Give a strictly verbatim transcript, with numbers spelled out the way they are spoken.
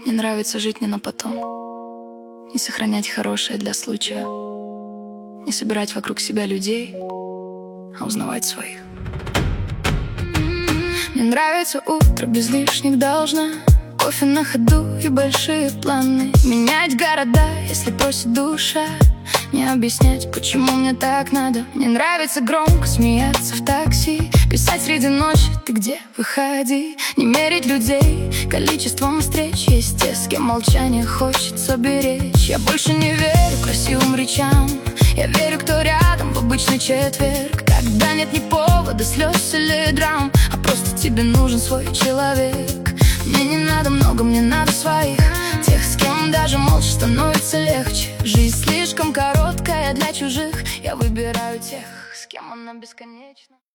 Мне нравится жить не на потом, не сохранять хорошее для случая, не собирать вокруг себя людей, а узнавать своих. Мне нравится утро без лишних должна, кофе на ходу и большие планы, менять города, если просит душа, не объяснять, почему мне так надо. Мне нравится громко смеяться в такси, писать среди ночи: ты где, выходи. Не мерить людей количеством встреч, есть те, с кем молчание хочется беречь. Я больше не верю красивым речам, я верю, кто рядом в обычный четверг, когда нет ни повода слез или драм, а просто тебе нужен свой человек. Мне не надо много, мне надо своих, тех, с кем даже молча становится легче. Жизнь слишком короткая для чужих, я выбираю тех, с кем она бесконечна.